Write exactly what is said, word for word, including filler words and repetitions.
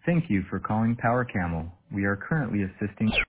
Thank you for calling Power Camel. We are currently assisting